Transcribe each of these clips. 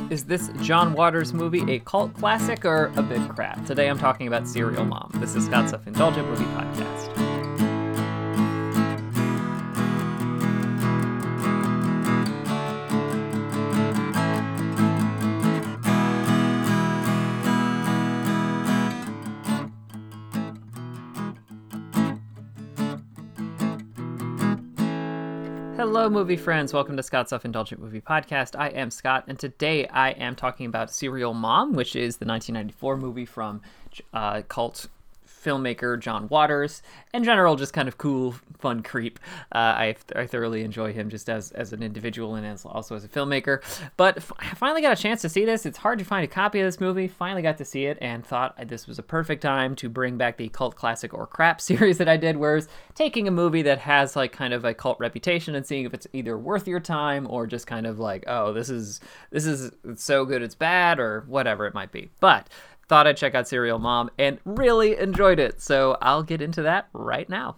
Is this John Waters movie a cult classic or a bit crap? Today I'm talking about Serial Mom. This is Scott's Self-Indulgent Movie Podcast. Hello, movie friends. Welcome to Scott's Self-Indulgent Movie Podcast. I am Scott, and today I am talking about Serial Mom, which is the 1994 movie from cult filmmaker John Waters. In general, just kind of cool, fun creep. I thoroughly enjoy him just as an individual and also as a filmmaker. But I finally got a chance to see this. It's hard to find a copy of this movie. Finally got to see it and thought this was a perfect time to bring back the cult classic or crap series that I did, whereas taking a movie that has like kind of a cult reputation and seeing if it's either worth your time or just kind of like, oh, this is so good it's bad or whatever it might be. But thought I'd check out Serial Mom and really enjoyed it, so I'll get into that right now.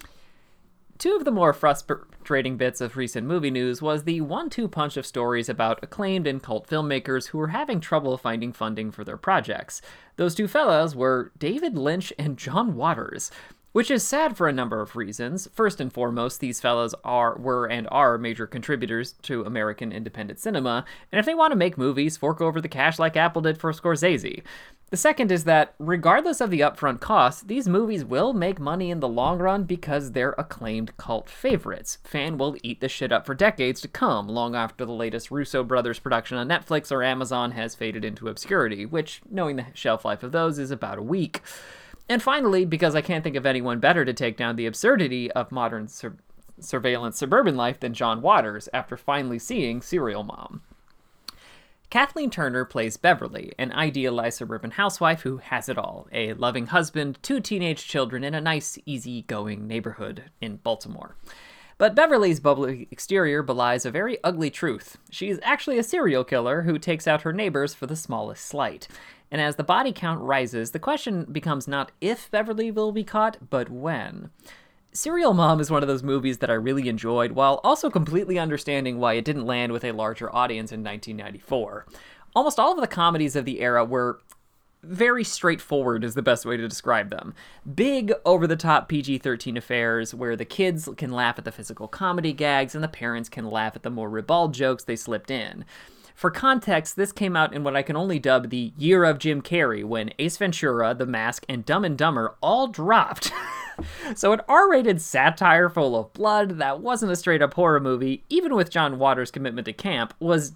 Two of the more frustrating bits of recent movie news was the 1-2 punch of stories about acclaimed and cult filmmakers who were having trouble finding funding for their projects. Those two fellows were David Lynch and John Waters, which is sad for a number of reasons. First and foremost, these fellows are major contributors to American independent cinema, and if they want to make movies, fork over the cash like Apple did for Scorsese. The second is that, regardless of the upfront costs, these movies will make money in the long run because they're acclaimed cult favorites. Fan will eat this shit up for decades to come, long after the latest Russo brothers production on Netflix or Amazon has faded into obscurity, which, knowing the shelf life of those, is about a week. And finally, because I can't think of anyone better to take down the absurdity of modern surveillance suburban life than John Waters after finally seeing Serial Mom. Kathleen Turner plays Beverly, an idealized suburban housewife who has it all: a loving husband, 2 teenage children, and a nice, easy-going neighborhood in Baltimore. But Beverly's bubbly exterior belies a very ugly truth. She's actually a serial killer who takes out her neighbors for the smallest slight. And as the body count rises, the question becomes not if Beverly will be caught, but when. Serial Mom is one of those movies that I really enjoyed, while also completely understanding why it didn't land with a larger audience in 1994. Almost all of the comedies of the era were very straightforward is the best way to describe them. Big, over-the-top PG-13 affairs where the kids can laugh at the physical comedy gags and the parents can laugh at the more ribald jokes they slipped in. For context, this came out in what I can only dub the year of Jim Carrey, when Ace Ventura, The Mask, and Dumb and Dumber all dropped. So an R-rated satire full of blood that wasn't a straight-up horror movie, even with John Waters' commitment to camp, was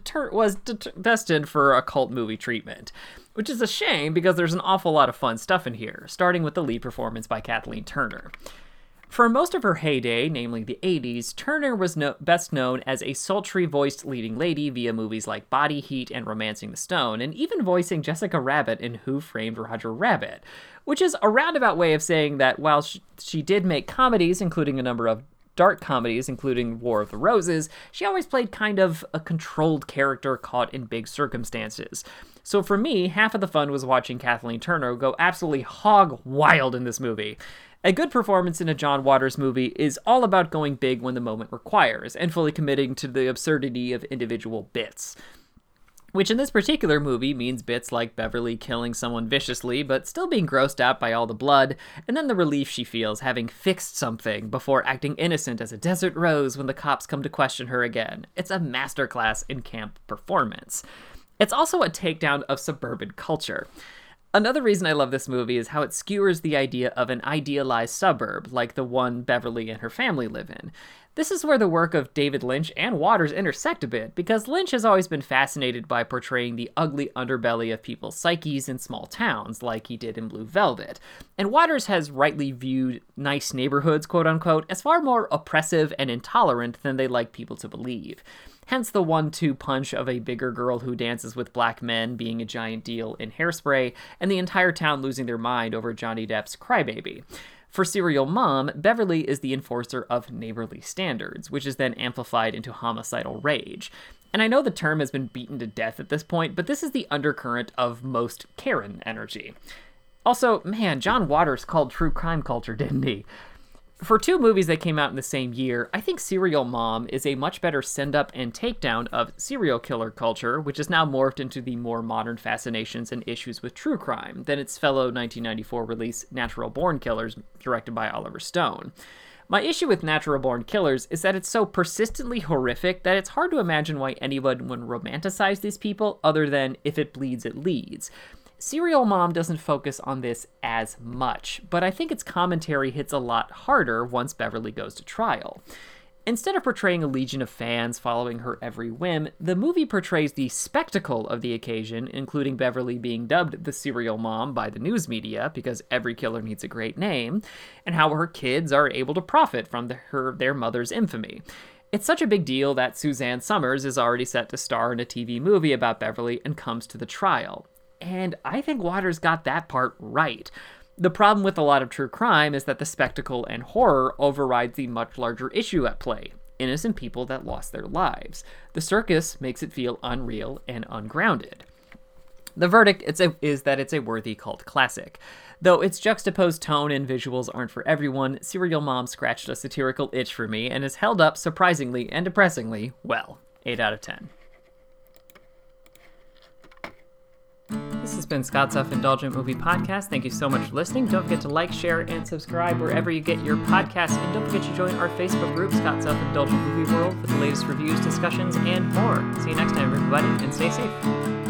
destined for a cult movie treatment. Which is a shame, because there's an awful lot of fun stuff in here, starting with the lead performance by Kathleen Turner. For most of her heyday, namely the 80s, Turner was best known as a sultry-voiced leading lady via movies like Body Heat and Romancing the Stone, and even voicing Jessica Rabbit in Who Framed Roger Rabbit, which is a roundabout way of saying that while she did make comedies, including a number of dark comedies, including War of the Roses, she always played kind of a controlled character caught in big circumstances. So for me, half of the fun was watching Kathleen Turner go absolutely hog wild in this movie. A good performance in a John Waters movie is all about going big when the moment requires, and fully committing to the absurdity of individual bits. Which in this particular movie means bits like Beverly killing someone viciously, but still being grossed out by all the blood, and then the relief she feels having fixed something before acting innocent as a desert rose when the cops come to question her again. It's a masterclass in camp performance. It's also a takedown of suburban culture. Another reason I love this movie is how it skewers the idea of an idealized suburb, like the one Beverly and her family live in. This is where the work of David Lynch and Waters intersect a bit, because Lynch has always been fascinated by portraying the ugly underbelly of people's psyches in small towns, like he did in Blue Velvet. And Waters has rightly viewed nice neighborhoods, quote-unquote, as far more oppressive and intolerant than they like people to believe. Hence the 1-2 punch of a bigger girl who dances with black men being a giant deal in Hairspray, and the entire town losing their mind over Johnny Depp's Crybaby. For Serial Mom, Beverly is the enforcer of neighborly standards, which is then amplified into homicidal rage. And I know the term has been beaten to death at this point, but this is the undercurrent of most Karen energy. Also, man, John Waters called true crime culture, didn't he? For two movies that came out in the same year, I think Serial Mom is a much better send-up and takedown of serial killer culture, which has now morphed into the more modern fascinations and issues with true crime, than its fellow 1994 release Natural Born Killers, directed by Oliver Stone. My issue with Natural Born Killers is that it's so persistently horrific that it's hard to imagine why anyone would romanticize these people other than if it bleeds, it leads. Serial Mom doesn't focus on this as much, but I think its commentary hits a lot harder once Beverly goes to trial. Instead of portraying a legion of fans following her every whim, the movie portrays the spectacle of the occasion, including Beverly being dubbed the Serial Mom by the news media, because every killer needs a great name, and how her kids are able to profit from their mother's infamy. It's such a big deal that Suzanne Summers is already set to star in a TV movie about Beverly and comes to the trial. And I think Waters got that part right. The problem with a lot of true crime is that the spectacle and horror overrides the much larger issue at play: innocent people that lost their lives. The circus makes it feel unreal and ungrounded. The verdict is that it's a worthy cult classic. Though its juxtaposed tone and visuals aren't for everyone, Serial Mom scratched a satirical itch for me and is held up surprisingly and depressingly well. 8 out of 10. This has been Scott's Self-Indulgent Movie Podcast. Thank you so much for listening. Don't forget to like, share, and subscribe wherever you get your podcasts. And don't forget to join our Facebook group, Scott's Self-Indulgent Movie World, for the latest reviews, discussions, and more. See you next time, everybody, and stay safe.